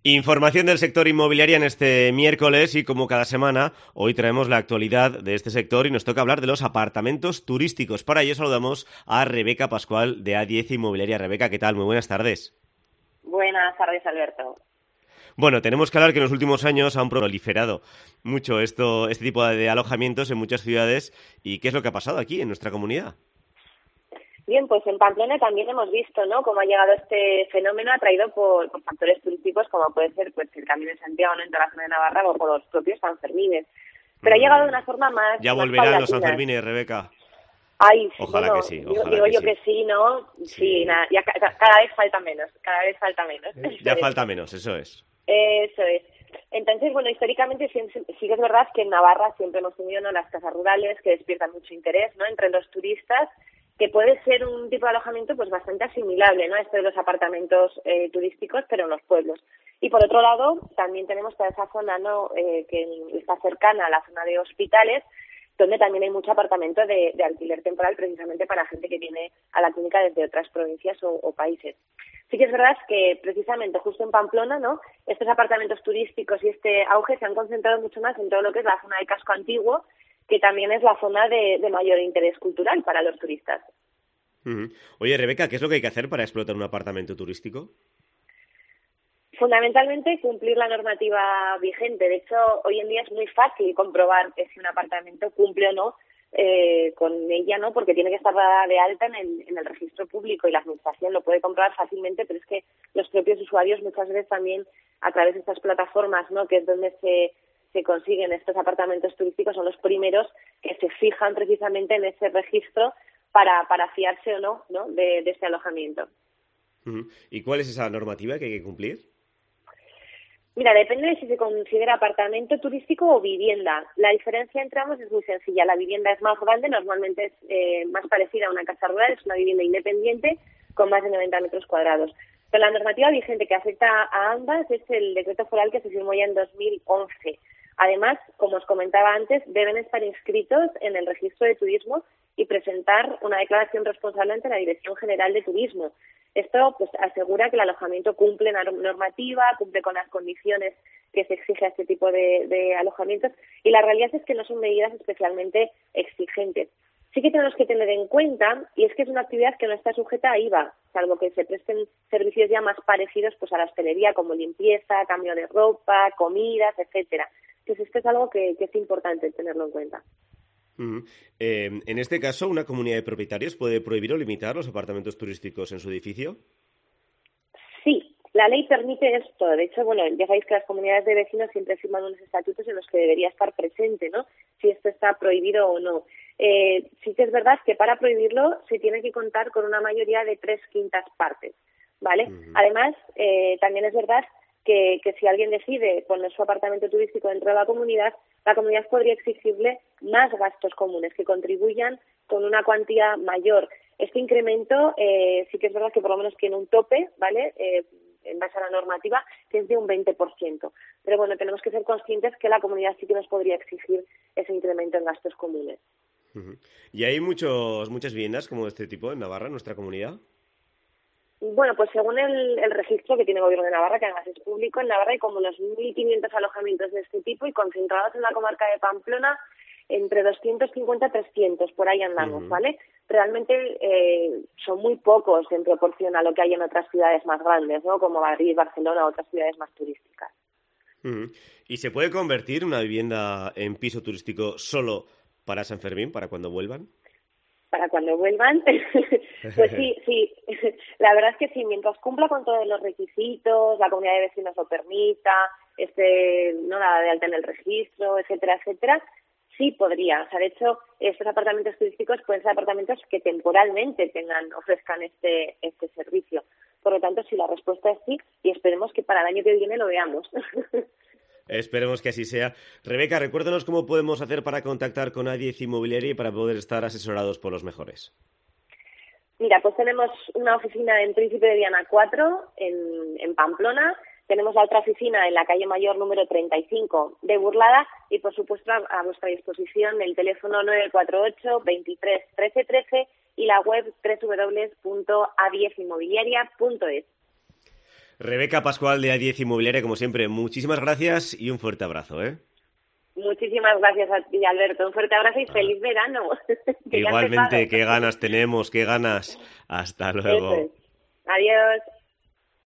Información del sector inmobiliario en este miércoles y como cada semana, hoy traemos la actualidad de este sector y nos toca hablar de los apartamentos turísticos. Para ello saludamos a Rebeca Pascual de A10 Inmobiliaria. Rebeca, ¿qué tal? Muy buenas tardes. Buenas tardes, Alberto. Bueno, tenemos que hablar que en los últimos años han proliferado mucho este tipo de alojamientos en muchas ciudades. ¿Y qué es lo que ha pasado aquí en nuestra comunidad? Bien, pues en Pamplona también hemos visto, ¿no?, cómo ha llegado este fenómeno atraído por factores turísticos como puede ser pues el Camino de Santiago, ¿no?, en toda la zona de Navarra o por los propios Sanfermines. Pero ha llegado de una forma Ya más volverán los paulatina. Sanfermines, Rebeca. Ay, Ojalá que bueno, sí, digo, ojalá digo que yo sí. que sí, ¿no? Sí, Sí, nada, ya cada vez falta menos, eso ya es. falta menos, eso es. Eso es. Entonces, bueno, históricamente sí que es verdad que en Navarra siempre hemos tenido, ¿no?, las casas rurales que despiertan mucho interés, ¿no?, entre los turistas, que puede ser un tipo de alojamiento pues bastante asimilable, ¿no?, a esto de los apartamentos turísticos, pero en los pueblos. Y por otro lado, también tenemos toda esa zona, ¿no?, que está cercana a la zona de hospitales, donde también hay mucho apartamento de alquiler temporal precisamente para gente que viene a la clínica desde otras provincias o países. Sí que es verdad que precisamente justo en Pamplona, ¿no?, estos apartamentos turísticos y este auge se han concentrado mucho más en todo lo que es la zona de casco antiguo, que también es la zona de mayor interés cultural para los turistas. Ujú. Oye, Rebeca, ¿qué es lo que hay que hacer para explotar un apartamento turístico? Fundamentalmente cumplir la normativa vigente. De hecho, hoy en día es muy fácil comprobar que si un apartamento cumple o no con ella, ¿no?, porque tiene que estar dada de alta en el registro público y la administración lo puede comprobar fácilmente, pero es que los propios usuarios muchas veces también a través de estas plataformas, ¿no?, que es donde se consiguen estos apartamentos turísticos, son los primeros que se fijan precisamente en ese registro para fiarse o no de este alojamiento. Ujú. ¿Y cuál es esa normativa que hay que cumplir? Mira, depende de si se considera apartamento turístico o vivienda. La diferencia entre ambos es muy sencilla. La vivienda es más grande, normalmente es más parecida a una casa rural, es una vivienda independiente con más de 90 metros cuadrados. Pero la normativa vigente que afecta a ambas es el decreto foral que se firmó ya en 2011. Además, como os comentaba antes, deben estar inscritos en el registro de turismo y presentar una declaración responsable ante la Dirección General de Turismo. Esto pues asegura que el alojamiento cumple la normativa, cumple con las condiciones que se exige a este tipo de alojamientos, y la realidad es que no son medidas especialmente exigentes. Sí que tenemos que tener en cuenta, y es que es una actividad que no está sujeta a IVA, salvo que se presten servicios ya más parecidos pues a la hostelería, como limpieza, cambio de ropa, comidas, etcétera. Entonces esto es algo que es importante tenerlo en cuenta. Ujú. En este caso, ¿una comunidad de propietarios puede prohibir o limitar los apartamentos turísticos en su edificio? Sí, la ley permite esto. De hecho, bueno, ya sabéis que las comunidades de vecinos siempre firman unos estatutos en los que debería estar presente, ¿no?, si esto está prohibido o no. Sí que es verdad que para prohibirlo se tiene que contar con una mayoría de 3/5 partes, ¿vale? Ujú. Además, también es verdad que si alguien decide poner su apartamento turístico dentro de la comunidad podría exigirle más gastos comunes que contribuyan con una cuantía mayor. Este incremento sí que es verdad que por lo menos tiene un tope, ¿vale?, en base a la normativa, que es de un 20%. Pero bueno, tenemos que ser conscientes que la comunidad sí que nos podría exigir ese incremento en gastos comunes. Ujú. ¿Y hay muchas viviendas como este tipo en Navarra, en nuestra comunidad? Bueno, pues según el registro que tiene el Gobierno de Navarra, que además es público, en Navarra hay como unos 1.500 alojamientos de este tipo y concentrados en la comarca de Pamplona entre 250 y 300, por ahí andamos, Ujú. ¿vale? Realmente son muy pocos en proporción a lo que hay en otras ciudades más grandes, ¿no?, como Madrid, Barcelona, otras ciudades más turísticas. Ujú. ¿Y se puede convertir una vivienda en piso turístico solo para San Fermín, para cuando vuelvan? Para cuando vuelvan, pues sí, la verdad es que sí, mientras cumpla con todos los requisitos, la comunidad de vecinos lo permita, no la de alta en el registro, etcétera, etcétera, sí podría. O sea, de hecho, estos apartamentos turísticos pueden ser apartamentos que temporalmente ofrezcan este servicio. Por lo tanto, sí, la respuesta es sí, y esperemos que para el año que viene lo veamos. Esperemos que así sea. Rebeca, recuérdanos cómo podemos hacer para contactar con A10 Inmobiliaria y para poder estar asesorados por los mejores. Mira, pues tenemos una oficina en Príncipe de Viana 4, en Pamplona. Tenemos la otra oficina en la calle Mayor número 35 de Burlada y, por supuesto, a vuestra disposición el teléfono 948 23 13 13 y la web www.a10inmobiliaria.es. Rebeca Pascual de A10 Inmobiliaria, como siempre, muchísimas gracias y un fuerte abrazo, ¿eh? Muchísimas gracias a ti, Alberto. Un fuerte abrazo y feliz verano. Igualmente, qué ganas tenemos, qué ganas. Hasta luego. Adiós.